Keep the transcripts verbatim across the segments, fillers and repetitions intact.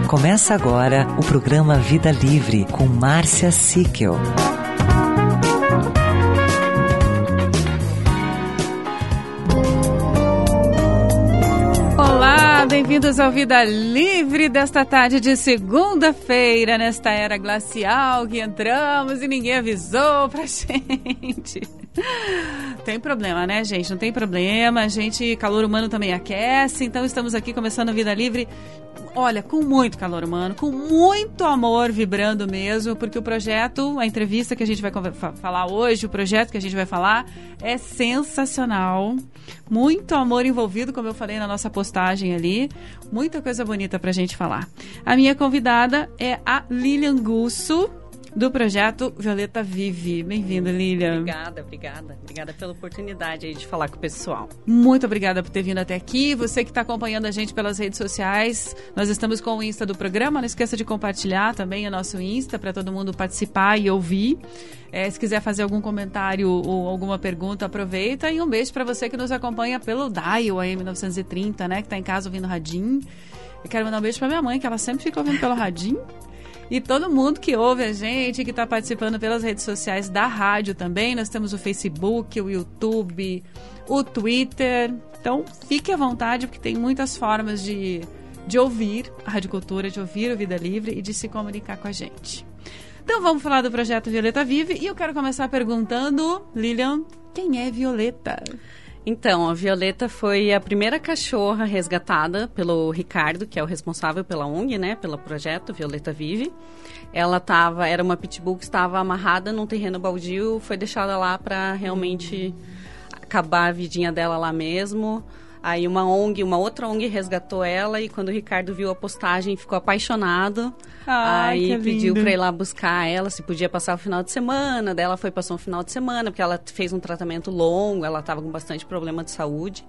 Começa agora o programa Vida Livre com Márcia Sickel. Olá, bem-vindos ao Vida Livre desta tarde de segunda-feira, nesta era glacial que entramos e ninguém avisou pra gente. Tem problema, né, gente? Não tem problema. A gente, calor humano também aquece. Então estamos aqui começando a Vida Livre, olha, com muito calor humano, com muito amor vibrando mesmo, porque o projeto, a entrevista que a gente vai falar hoje, o projeto que a gente vai falar é sensacional. Muito amor envolvido, como eu falei na nossa postagem ali. Muita coisa bonita pra gente falar. A minha convidada é a Lilian Gusso, do projeto Violeta Vive. Bem-vinda, Lilian. Obrigada, obrigada. Obrigada pela oportunidade aí de falar com o pessoal. Muito obrigada por ter vindo até aqui. Você que está acompanhando a gente pelas redes sociais, nós estamos com o Insta do programa. Não esqueça de compartilhar também o nosso Insta para todo mundo participar e ouvir. É, se quiser fazer algum comentário ou alguma pergunta, aproveita. E um beijo para você que nos acompanha pelo Dial A M novecentos e trinta, né? Que está em casa ouvindo radinho. Eu quero mandar um beijo para minha mãe, que ela sempre fica ouvindo pelo radinho. E todo mundo que ouve a gente, que está participando pelas redes sociais da rádio também. Nós temos o Facebook, o YouTube, o Twitter. Então, fique à vontade, porque tem muitas formas de, de ouvir a Rádio Cultura, de ouvir o Vida Livre e de se comunicar com a gente. Então, vamos falar do projeto Violeta Vive. E eu quero começar perguntando, Lilian, quem é Violeta? Então, a Violeta foi a primeira cachorra resgatada pelo Ricardo, que é o responsável pela O N G, né, pelo projeto Violeta Vive. Ela tava, era uma pitbull que estava amarrada num terreno baldio, foi deixada lá para realmente acabar a vidinha dela lá mesmo. Aí uma O N G, uma outra O N G resgatou ela e quando o Ricardo viu a postagem ficou apaixonado. Ai, aí pediu lindo. para ir lá buscar ela, se podia passar o final de semana. Daí ela foi, passou um final de semana, porque ela fez um tratamento longo, ela estava com bastante problema de saúde.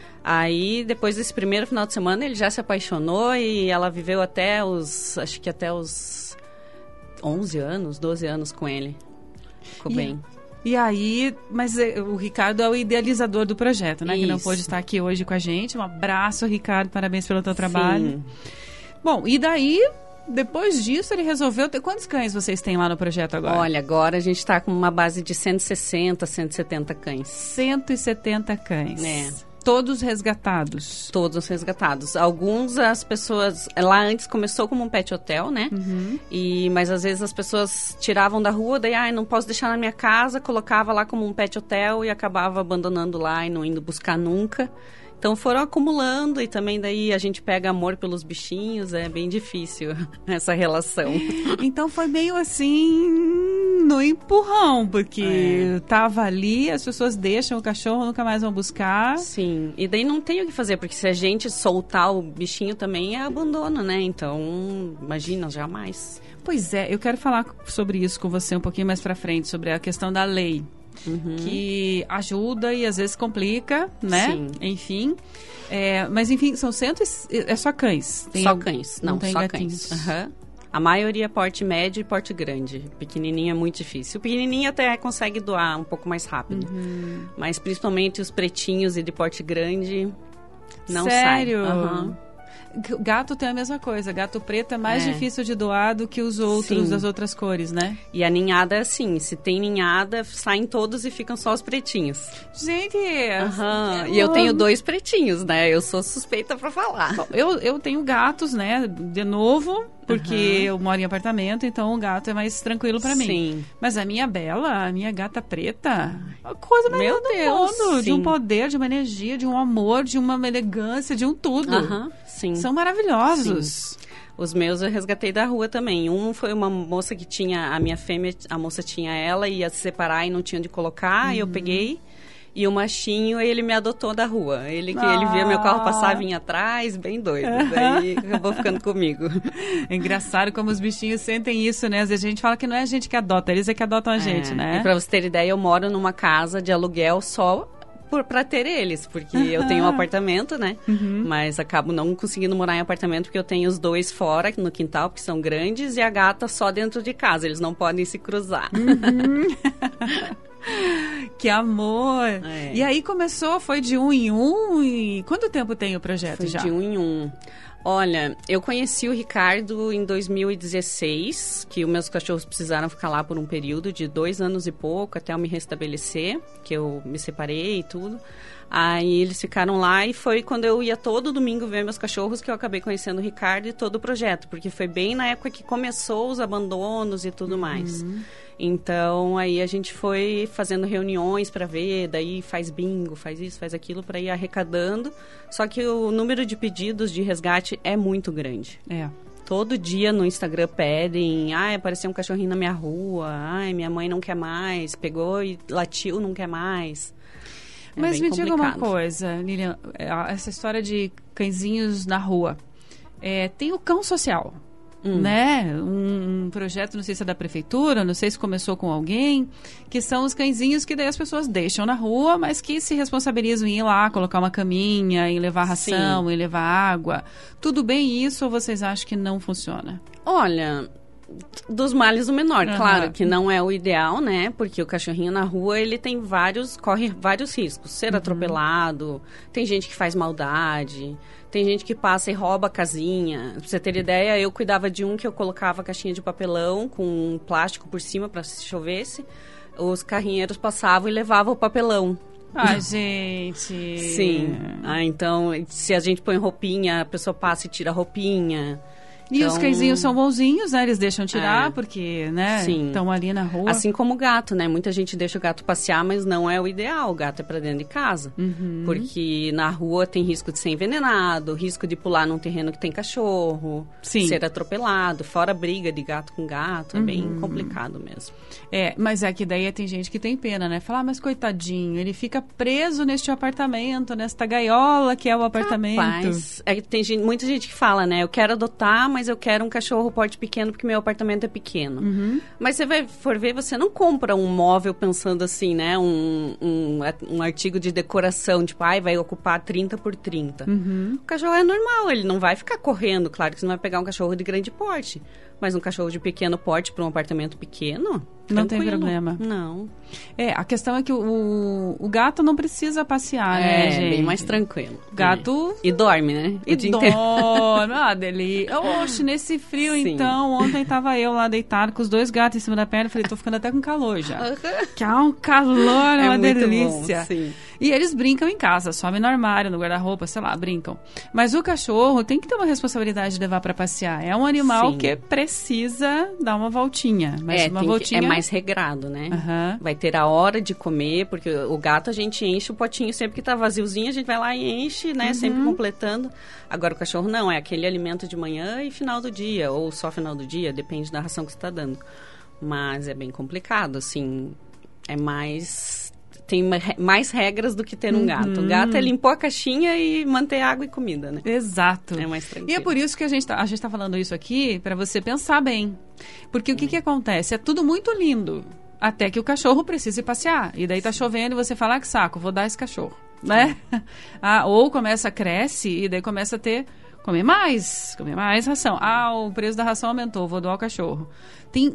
Aí, depois desse primeiro final de semana, ele já se apaixonou e ela viveu até os, acho que até os onze anos, doze anos com ele. Ficou e, bem. E aí, mas o Ricardo é o idealizador do projeto, né? Isso. Que não pôde estar aqui hoje com a gente. Um abraço, Ricardo, parabéns pelo teu trabalho. Sim. Bom, e daí, depois disso, ele resolveu ter... Quantos cães vocês têm lá no projeto agora? Olha, agora a gente está com uma base de cento e sessenta, cento e setenta cães. cento e setenta cães. É. Todos resgatados. Todos resgatados. Alguns as pessoas... Lá antes começou como um pet hotel, né? Uhum. E, mas às vezes as pessoas tiravam da rua, daí, ai, não posso deixar na minha casa, colocava lá como um pet hotel e acabava abandonando lá e não indo buscar nunca. Então foram acumulando e também daí a gente pega amor pelos bichinhos, é bem difícil essa relação. Então foi meio assim no empurrão, porque é. tava ali, as pessoas deixam o cachorro, nunca mais vão buscar. Sim, e daí não tem o que fazer, porque se a gente soltar o bichinho também é abandono, né? Então, imagina, jamais. Pois é, eu quero falar sobre isso com você um pouquinho mais pra frente, sobre a questão da lei. Uhum. Que ajuda e às vezes complica, né? Sim. Enfim. É, mas enfim, são cento e... É só cães? Tem só algum... cães, não, não tem só gatinhos. Cães. Uhum. A maioria é porte médio e porte grande. Pequenininho é muito difícil. O pequenininho até consegue doar um pouco mais rápido. Uhum. Mas principalmente os pretinhos e de porte grande não saem. Sério? Uhum. Gato tem a mesma coisa. Gato preto é mais é. difícil de doar do que os outros, Sim. das outras cores, né? E a ninhada é assim. Se tem ninhada, saem todos e ficam só os pretinhos. Gente! Uhum. E eu tenho dois pretinhos, né? Eu sou suspeita pra falar. Bom, eu, eu tenho gatos, né? De novo, porque uhum. eu moro em apartamento, então o gato é mais tranquilo pra mim. Sim. Mas a minha Bela, a minha gata preta, a coisa mais Meu do Deus, mundo. sim. De um poder, de uma energia, de um amor, de uma elegância, de um tudo. Uhum. Sim. São maravilhosos. Sim. Os meus eu resgatei da rua também. Um foi uma moça que tinha, a minha fêmea, a moça tinha ela, ia se separar e não tinha onde colocar, uhum. e eu peguei. E o machinho, ele me adotou da rua. Ele, ah. ele via meu carro passar, vinha atrás, bem doido. Daí acabou ficando comigo. É engraçado como os bichinhos sentem isso, né? Às vezes a gente fala que não é a gente que adota, eles é que adotam a é. gente, né? E pra você ter ideia, eu moro numa casa de aluguel só por, pra ter eles, porque uhum. eu tenho um apartamento, né? Uhum. Mas acabo não conseguindo morar em apartamento porque eu tenho os dois fora, no quintal, porque são grandes, e a gata só dentro de casa, eles não podem se cruzar. Uhum. Que amor! É. E aí começou, foi de um em um, e quanto tempo tem o projeto foi já? de um em um. Olha, eu conheci o Ricardo em dois mil e dezesseis, que os meus cachorros precisaram ficar lá por um período de dois anos e pouco, até eu me restabelecer, que eu me separei e tudo. Aí eles ficaram lá e foi quando eu ia todo domingo ver meus cachorros que eu acabei conhecendo o Ricardo e todo o projeto, porque foi bem na época que começou os abandonos e tudo mais. Uhum. Então, aí a gente foi fazendo reuniões para ver, daí faz bingo, faz isso, faz aquilo, para ir arrecadando. Só que o número de pedidos de resgate é muito grande. É. Todo dia no Instagram pedem, ai, apareceu um cachorrinho na minha rua, ai, minha mãe não quer mais, pegou e latiu, não quer mais. É Mas me diga uma complicado. coisa, Lilian, essa história de cãezinhos na rua. É, tem o cão social, hum. né? Um, um projeto, não sei se é da prefeitura, não sei se começou com alguém, que são os cãezinhos que daí as pessoas deixam na rua, mas que se responsabilizam em ir lá, colocar uma caminha, em levar ração, Sim. em levar água. Tudo bem isso ou vocês acham que não funciona? Olha... Dos males o menor, uhum. claro que não é o ideal, né? Porque o cachorrinho na rua, ele tem vários, corre vários riscos. Ser uhum. atropelado, tem gente que faz maldade, tem gente que passa e rouba a casinha. Pra você ter ideia, eu cuidava de um que eu colocava a caixinha de papelão com um plástico por cima para se chovesse. Os carrinheiros passavam e levavam o papelão. Ai, gente... Sim. Ah, então, se a gente põe roupinha, a pessoa passa e tira a roupinha... E então, os cãezinhos são bonzinhos, né? Eles deixam tirar é, porque, né? Sim. Estão ali na rua. Assim como o gato, né? Muita gente deixa o gato passear, mas não é o ideal. O gato é para dentro de casa. Uhum. Porque na rua tem risco de ser envenenado, risco de pular num terreno que tem cachorro, Sim. ser atropelado, fora briga de gato com gato. É uhum. bem complicado mesmo. É, mas é que daí tem gente que tem pena, né? Fala, ah, mas coitadinho, ele fica preso neste apartamento, nesta gaiola que é o apartamento. Rapaz, é que tem gente, muita gente que fala, né? Eu quero adotar, mas eu quero um cachorro porte pequeno porque meu apartamento é pequeno. Uhum. Mas você vai for ver, você não compra um móvel pensando assim, né? Um, um, um artigo de decoração, tipo, ai, vai ocupar trinta por trinta. Uhum. O cachorro é normal, ele não vai ficar correndo. Claro que você não vai pegar um cachorro de grande porte. Mas um cachorro de pequeno porte para um apartamento pequeno... Não tranquilo. tem problema. Não. É, a questão é que o, o gato não precisa passear, é, né, gente? É, bem mais tranquilo. Gato... É. E dorme, né? E dorme. Ah, delícia. Oxe, nesse frio, Sim. então, ontem tava eu lá deitado com os dois gatos em cima da perna. Falei, tô ficando até com calor já. Que é um calor, é uma delícia. Bom, sim. E eles brincam em casa, sobem no armário, no guarda-roupa, sei lá, brincam. Mas o cachorro tem que ter uma responsabilidade de levar para passear. É um animal Sim. que precisa dar uma voltinha. Mas é, uma voltinha... que, é mais regrado, né? Uhum. Vai ter a hora de comer, porque o gato a gente enche o potinho sempre que tá vaziozinho, a gente vai lá e enche, né? Uhum. Sempre completando. Agora o cachorro não, é aquele alimento de manhã e final do dia, ou só final do dia, depende da ração que você tá dando. Mas é bem complicado, assim, é mais... Tem mais regras do que ter um gato. Uhum. O gato é limpar a caixinha e manter água e comida, né? Exato. É mais tranquilo. E é por isso que a gente tá, a gente tá falando isso aqui, para você pensar bem. Porque o que que acontece? É tudo muito lindo, até que o cachorro precise passear. E daí tá chovendo e você fala, ah, que saco, vou dar esse cachorro, né? Ah, ou começa, cresce e daí começa a ter... Comer mais, comer mais ração. Ah, o preço da ração aumentou, vou doar o cachorro. Tem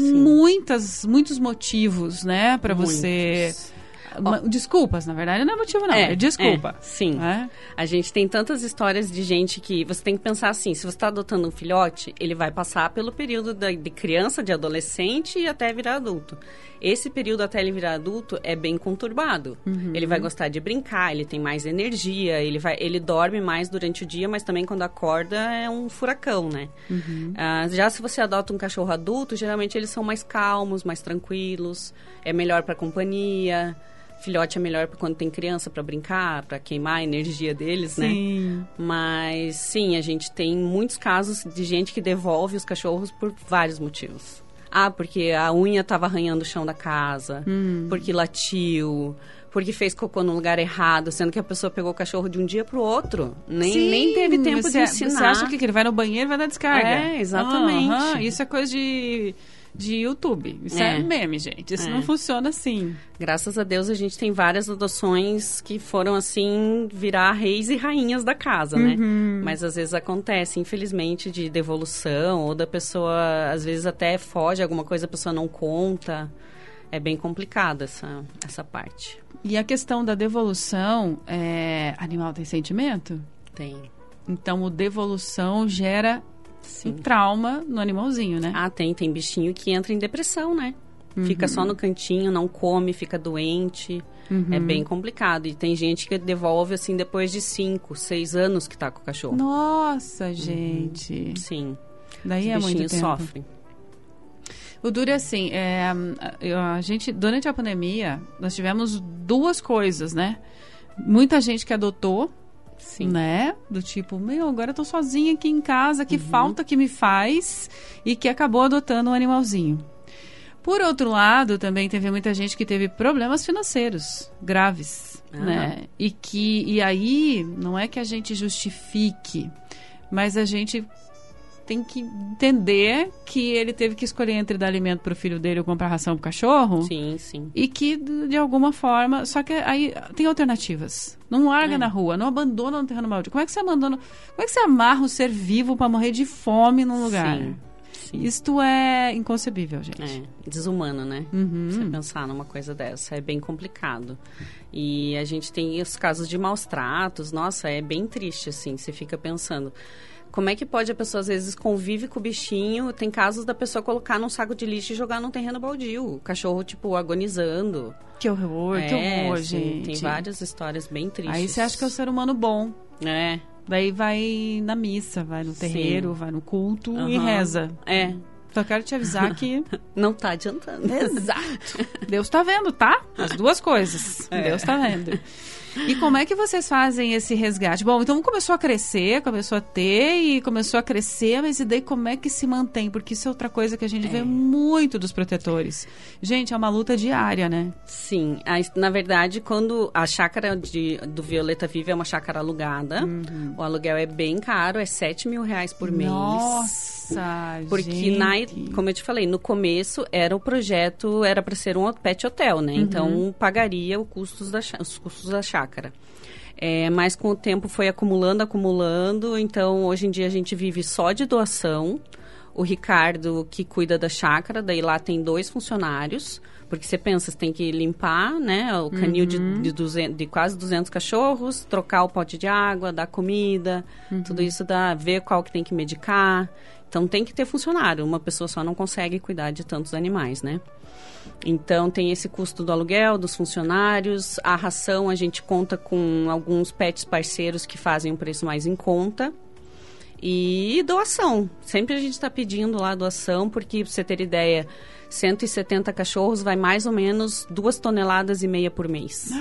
muitas, muitos motivos, né, para você... Oh. Desculpas, na verdade, não é motivo não, é, é desculpa. É, sim. É? A gente tem tantas histórias de gente que você tem que pensar assim, se você está adotando um filhote, ele vai passar pelo período da, de criança, de adolescente e até virar adulto. Esse período até ele virar adulto é bem conturbado. Uhum. Ele vai gostar de brincar, ele tem mais energia, ele, vai, ele dorme mais durante o dia, mas também quando acorda é um furacão, né? Uhum. Uh, já se você adota um cachorro adulto, geralmente eles são mais calmos, mais tranquilos, é melhor para companhia... Filhote é melhor quando tem criança para brincar, para queimar a energia deles, sim. né? Mas, sim, a gente tem muitos casos de gente que devolve os cachorros por vários motivos. Ah, porque a unha estava arranhando o chão da casa, hum. porque latiu, porque fez cocô no lugar errado, sendo que a pessoa pegou o cachorro de um dia para o outro. Nem, sim, nem teve tempo você, de ensinar. Você acha que ele vai no banheiro e vai dar descarga? É, exatamente. Uhum, isso é coisa de... de YouTube. Isso é, é meme, gente. Isso é. não funciona assim. Graças a Deus, a gente tem várias adoções que foram, assim, virar reis e rainhas da casa, né? Uhum. Mas, às vezes, acontece, infelizmente, de devolução ou da pessoa, às vezes, até foge alguma coisa, a pessoa não conta. É bem complicado essa, essa parte. E a questão da devolução, é... animal tem sentimento? Tem. Então, o devolução gera Sim. um trauma no animalzinho, né? Ah, tem. Tem bichinho que entra em depressão, né? Uhum. Fica só no cantinho, não come, fica doente. Uhum. É bem complicado. E tem gente que devolve, assim, depois de cinco, seis anos que tá com o cachorro. Nossa, gente. Uhum. Sim. Daí Os é muito tempo. sofrem. O duro é assim, é, a gente, durante a pandemia, nós tivemos duas coisas, né? Muita gente que adotou, Sim. né? Do tipo, meu, agora eu tô sozinha aqui em casa, que uhum. falta que me faz, e que acabou adotando um animalzinho. Por outro lado, também teve muita gente que teve problemas financeiros graves, ah. né? E que, e aí, não é que a gente justifique, mas a gente tem que entender que ele teve que escolher entre dar alimento para o filho dele ou comprar ração para o cachorro. Sim, sim. E que, de alguma forma... Só que aí tem alternativas. Não larga é. na rua, não abandona no terreno baldio. Como é que você abandona... Como é que você amarra um ser vivo para morrer de fome num lugar? Sim. Sim. Isto é inconcebível, gente. É, desumano, né? Uhum. Você pensar numa coisa dessa. É bem complicado. E a gente tem os casos de maus tratos. Nossa, é bem triste, assim. Você fica pensando... Como é que pode a pessoa, às vezes, convive com o bichinho? Tem casos da pessoa colocar num saco de lixo e jogar num terreno baldio. O cachorro, tipo, agonizando. Que horror, é, que horror, sim, gente. Tem várias histórias bem tristes. Aí você acha que é o ser humano bom. É. Daí vai na missa, vai no terreiro, sim. vai no culto uhum. e reza. É. Só quero te avisar que... Não tá adiantando. Exato. Deus tá vendo, tá? As duas coisas. É. Deus tá vendo. E como é que vocês fazem esse resgate? Bom, então começou a crescer, começou a ter e começou a crescer, mas e daí como é que se mantém? Porque isso é outra coisa que a gente é. vê muito dos protetores. Gente, é uma luta diária, né? Sim. Na verdade, quando a chácara de, do Violeta Vive é uma chácara alugada, uhum. o aluguel é bem caro, é sete mil reais por mês. Nossa, Porque, gente. Na, como eu te falei, no começo era o projeto, era para ser um pet hotel, né? Uhum. Então, pagaria o custos da, os custos da chácara. É, mas com o tempo foi acumulando, acumulando. Então, hoje em dia a gente vive só de doação. O Ricardo, que cuida da chácara, daí lá tem dois funcionários. Porque você pensa, você tem que limpar, né? O canil uhum. de, de, duzentos, de quase duzentos cachorros, trocar o pote de água, dar comida. Uhum. Tudo isso dá, ver qual que tem que medicar. Então, tem que ter funcionário. Uma pessoa só não consegue cuidar de tantos animais, né? Então, tem esse custo do aluguel, dos funcionários. A ração, a gente conta com alguns pets parceiros que fazem um preço mais em conta. E doação. Sempre a gente está pedindo lá doação, porque, para você ter ideia, cento e setenta cachorros vai mais ou menos duas toneladas e meia por mês.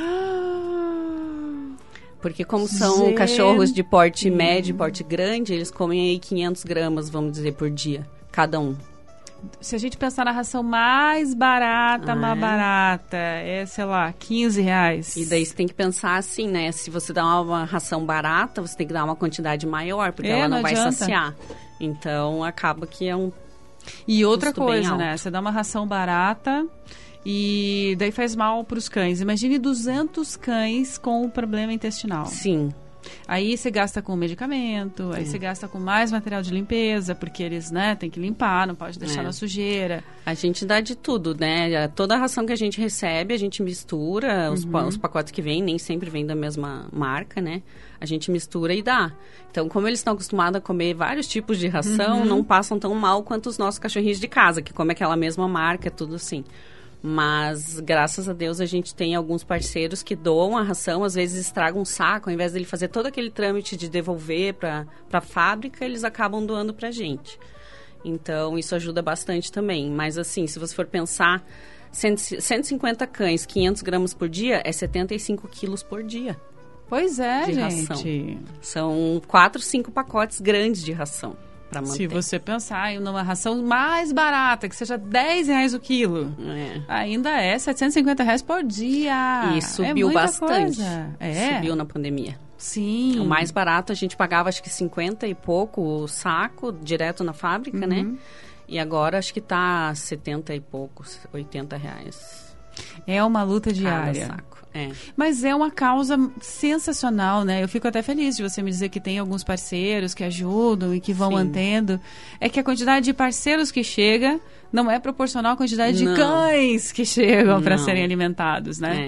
Porque como são gente. cachorros de porte médio e porte grande, eles comem aí quinhentos gramas, vamos dizer, por dia, cada um. Se a gente pensar na ração mais barata, ah, mais é. barata, é, sei lá, quinze reais. E daí você tem que pensar assim, né? Se você dá uma, uma ração barata, você tem que dar uma quantidade maior, porque é, ela não, não vai saciar. Então, acaba que é um E outra coisa, né? Você dá uma ração barata e daí faz mal para os cães. Imagine duzentos cães com problema intestinal. Sim. Aí você gasta com medicamento, aí você gasta com mais material de limpeza, porque eles, né, tem que limpar, não pode deixar é. na sujeira. A gente dá de tudo, né? Toda a ração que a gente recebe, a gente mistura, uhum. os, os pacotes que vêm, nem sempre vêm da mesma marca, né? A gente mistura e dá. Então, como eles estão acostumados a comer vários tipos de ração, uhum. não passam tão mal quanto os nossos cachorrinhos de casa, que comem aquela mesma marca, tudo assim. Mas, graças a Deus, a gente tem alguns parceiros que doam a ração, às vezes estragam um saco, ao invés dele fazer todo aquele trâmite de devolver para a fábrica, eles acabam doando para a gente. Então, isso ajuda bastante também. Mas, assim, se você for pensar, cento e cinquenta cães, quinhentos gramas por dia, é setenta e cinco quilos por dia. Pois é, de gente. Ração. São quatro, cinco pacotes grandes de ração. Se você pensar em uma ração mais barata, que seja dez reais o quilo, é. ainda é setecentos e cinquenta reais por dia. E subiu é bastante. É. Subiu na pandemia. Sim. O mais barato a gente pagava acho que cinquenta e pouco o saco, direto na fábrica, uhum. né? E agora acho que tá setenta e pouco, oitenta reais. É uma luta diária. Cada saco. É. Mas é uma causa sensacional, né? Eu fico até feliz de você me dizer que tem alguns parceiros que ajudam e que vão Sim. mantendo. É que a quantidade de parceiros que chega não é proporcional à quantidade não. de cães que chegam para serem alimentados, né? É.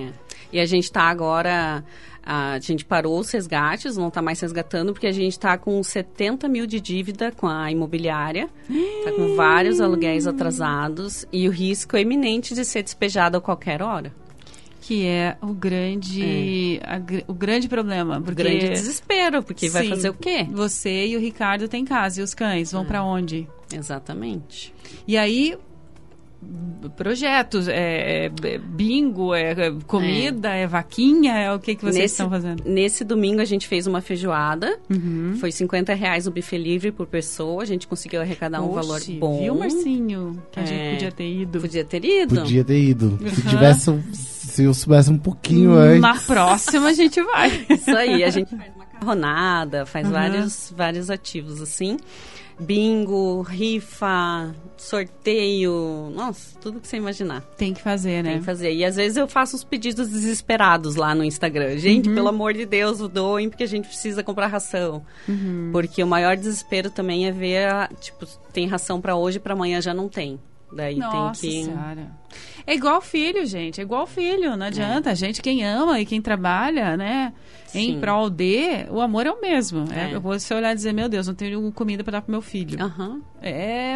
E a gente está agora... A gente parou os resgates, não está mais resgatando, porque a gente está com setenta mil de dívida com a imobiliária. Está com vários aluguéis atrasados e o risco é iminente de ser despejado a qualquer hora. Que é o grande, é. A, o grande problema. Porque, o grande desespero, porque sim, vai fazer o quê? Você e o Ricardo têm casa, e os cães vão é. para onde? Exatamente. E aí... projetos, é, é bingo, é, é comida, é. é vaquinha, é o que, que vocês nesse, estão fazendo? Nesse domingo a gente fez uma feijoada, uhum. foi cinquenta reais o buffet livre por pessoa, a gente conseguiu arrecadar um Oxe, valor bom. Viu, Marcinho? Que a é. gente podia ter ido. Podia ter ido. Podia ter ido. Uhum. Se tivesse, se eu soubesse um pouquinho antes. Na próxima a gente vai. Isso aí, a gente faz macarronada, faz uhum. vários, vários ativos assim. Bingo, rifa, sorteio, nossa, tudo que você imaginar. Tem que fazer, né? Tem que fazer. E às vezes eu faço os pedidos desesperados lá no Instagram. Gente, uhum. pelo amor de Deus, doem, porque a gente precisa comprar ração. Uhum. Porque o maior desespero também é ver, a, tipo, tem ração para hoje, para amanhã já não tem. Daí Nossa tem que... Senhora. É igual filho, gente. É igual filho. Não adianta. É. A gente, quem ama e quem trabalha, né? Sim. Em prol de, o amor é o mesmo. É. É, você olhar e dizer, meu Deus, não tenho comida para dar pro meu filho. Uhum. É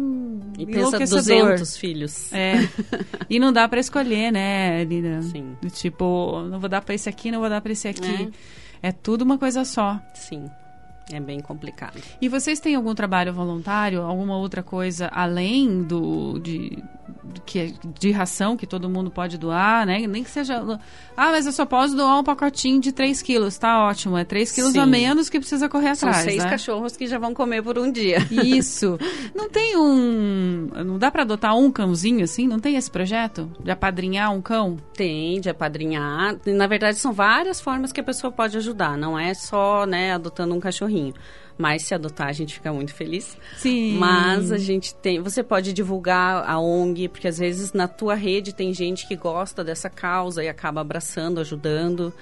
e pensa duzentos filhos. É. E não dá para escolher, né, Lina? Sim. Tipo, não vou dar para esse aqui, não vou dar para esse aqui. É. É tudo uma coisa só. Sim. É bem complicado. E vocês têm algum trabalho voluntário, alguma outra coisa além do de, de, de ração que todo mundo pode doar, né? Nem que seja... Ah, mas eu só posso doar um pacotinho de três quilos. Tá ótimo. É três quilos a menos que precisa correr São atrás, seis né? cachorros que já vão comer por um dia. Isso. Não tem um... Não dá para adotar um cãozinho assim? Não tem esse projeto? De apadrinhar um cão? Tem, de apadrinhar. Na verdade, são várias formas que a pessoa pode ajudar. Não é só, né, adotando um cachorrinho. Mas se adotar, a gente fica muito feliz. Sim. Mas a gente tem... Você pode divulgar a O N G, porque às vezes na tua rede tem gente que gosta dessa causa e acaba abraçando, ajudando.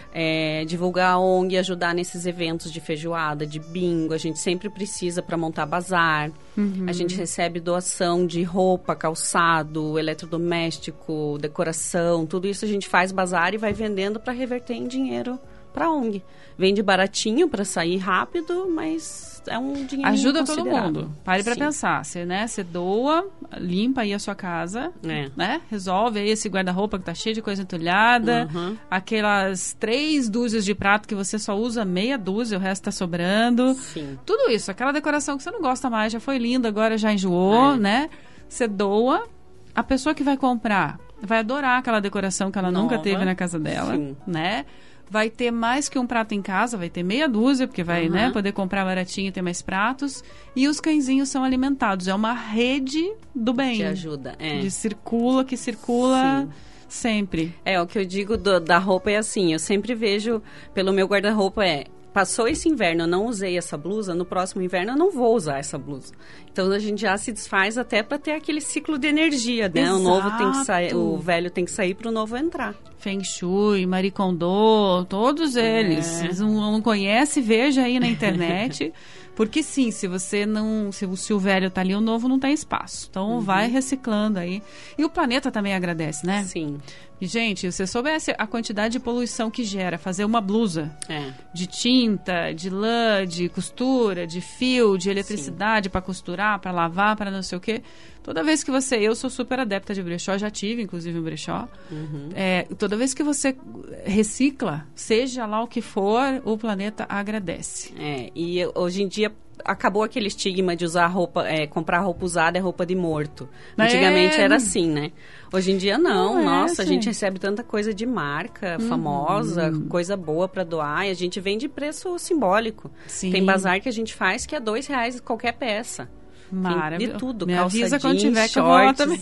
É, divulgar a O N G, ajudar nesses eventos de feijoada, de bingo. A gente sempre precisa para montar bazar. Uhum. A gente recebe doação de roupa, calçado, eletrodoméstico, decoração. Tudo isso a gente faz bazar e vai vendendo para reverter em dinheiro para a O N G. Vende baratinho para sair rápido, mas é um dinheiro ajuda todo mundo. Pare para pensar. Você, né, você doa, limpa aí a sua casa, é. né? Resolve aí esse guarda-roupa que tá cheio de coisa entulhada. Uhum. Aquelas três dúzias de prato que você só usa meia dúzia, o resto tá sobrando. Sim. Tudo isso. Aquela decoração que você não gosta mais, já foi linda, agora já enjoou, é. né? Você doa. A pessoa que vai comprar vai adorar aquela decoração que ela Nova. nunca teve na casa dela, Sim. né? Vai ter mais que um prato em casa, vai ter meia dúzia, porque vai, uhum. né, poder comprar baratinho e ter mais pratos. E os cãezinhos são alimentados. É uma rede do bem. Que ajuda, é. De circula, que circula Sim. sempre. É, o que eu digo do, da roupa é assim, eu sempre vejo pelo meu guarda-roupa é... Passou esse inverno, eu não usei essa blusa, no próximo inverno eu não vou usar essa blusa. Então a gente já se desfaz até para ter aquele ciclo de energia, né? Exato. O novo tem que sair, o velho tem que sair para o novo entrar. Feng Shui, Marie Kondo, todos eles. É. Não, não conhece, veja aí na internet. Porque sim, se você não... Se, se o velho tá ali, o novo não tem espaço. Então uhum. vai reciclando aí. E o planeta também agradece, né? Sim. E, gente, se você soubesse a quantidade de poluição que gera fazer uma blusa é. de tinta, de lã, de costura, de fio, de eletricidade para costurar, para lavar, para não sei o quê. Toda vez que você... Eu sou super adepta de brechó, já tive, inclusive, um brechó. Uhum. É, toda vez que você recicla, seja lá o que for, o planeta agradece. É, e hoje em dia... Acabou aquele estigma de usar roupa, é, comprar roupa usada é roupa de morto. Antigamente é. era assim, né? Hoje em dia não. não Nossa, é, a gente recebe tanta coisa de marca, uhum. famosa, coisa boa para doar. E a gente vende preço simbólico. Sim. Tem bazar que a gente faz que é dois reais qualquer peça. Maravilha. De tudo, Me calça avisa jeans, quando tiver que eu shorts. vou também.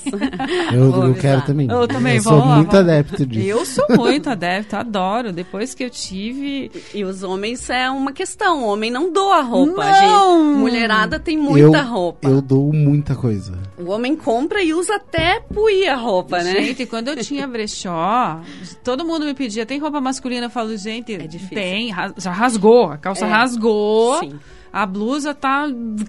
Eu, eu quero também. Eu também eu vou. sou muito vou. adepto disso. Eu sou muito adepto, adoro. Depois que eu tive... E os homens é uma questão. O homem não doa roupa. Não. A gente, mulherada tem muita eu, roupa. Eu dou muita coisa. O homem compra e usa até puir a roupa, né? Gente, quando eu tinha brechó, todo mundo me pedia, tem roupa masculina? Eu falo, gente, é difícil. Tem. Já rasgou. A calça é. rasgou. Sim. A blusa tá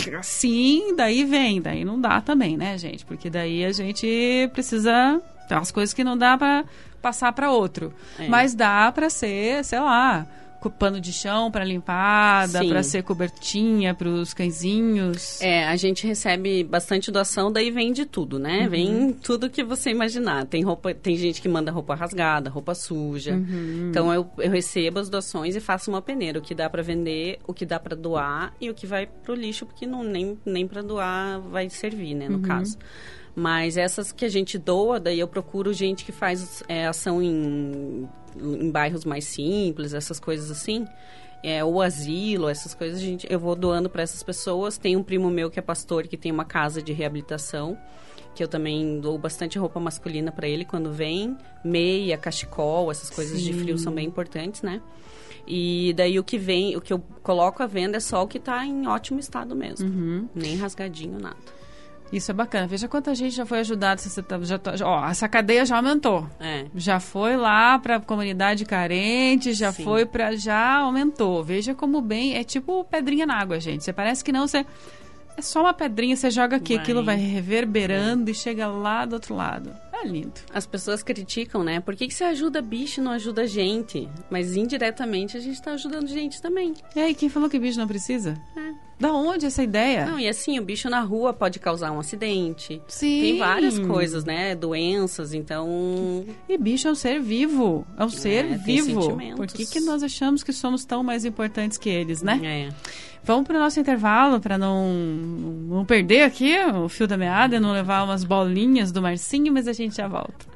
assim, daí vem. Daí não dá também, né, gente? Porque daí a gente precisa... Tem umas coisas que não dá pra, passar para outro. É. Mas dá para ser, sei lá, pano de chão para limpar, dá para ser cobertinha para os cãezinhos. É, a gente recebe bastante doação, daí vem de tudo, né? Uhum. Vem tudo que você imaginar. Tem roupa, tem gente que manda roupa rasgada, roupa suja. Uhum. Então eu, eu recebo as doações e faço uma peneira, o que dá para vender, o que dá para doar e o que vai pro lixo, porque não nem nem para doar vai servir, né, no uhum. caso. Mas essas que a gente doa, daí eu procuro gente que faz é, ação em, em bairros mais simples, essas coisas assim. É, ou asilo, essas coisas, a gente, eu vou doando para essas pessoas. Tem um primo meu que é pastor, que tem uma casa de reabilitação, que eu também dou bastante roupa masculina para ele quando vem. Meia, cachecol, essas coisas Sim. de frio são bem importantes, né? E daí o que vem, o que eu coloco à venda é só o que está em ótimo estado mesmo. Uhum. Nem rasgadinho, nada. Isso é bacana. Veja quanta gente já foi ajudada. Se você tá, já tá, ó, essa cadeia já aumentou. É. Já foi lá para a comunidade carente, já Sim. foi para... Já aumentou. Veja como bem... É tipo pedrinha na água, gente. Você parece que não... Você, é só uma pedrinha, você joga aqui, vai. Aquilo vai reverberando é. E chega lá do outro lado. É lindo. As pessoas criticam, né? Por que, que você ajuda bicho e não ajuda gente? Mas indiretamente a gente tá ajudando gente também. E aí, quem falou que bicho não precisa? É. Da onde essa ideia? Não, e assim, o bicho na rua pode causar um acidente. Sim. Tem várias coisas, né? Doenças, então... E bicho é um ser vivo. É um é, ser vivo. Por que, que nós achamos que somos tão mais importantes que eles, né? É. Vamos para o nosso intervalo para não, não perder aqui o fio da meada e não levar umas bolinhas do Marcinho, mas a gente já volta.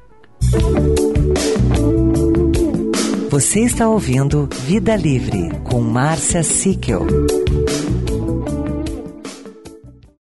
Você está ouvindo Vida Livre com Márcia Sickel.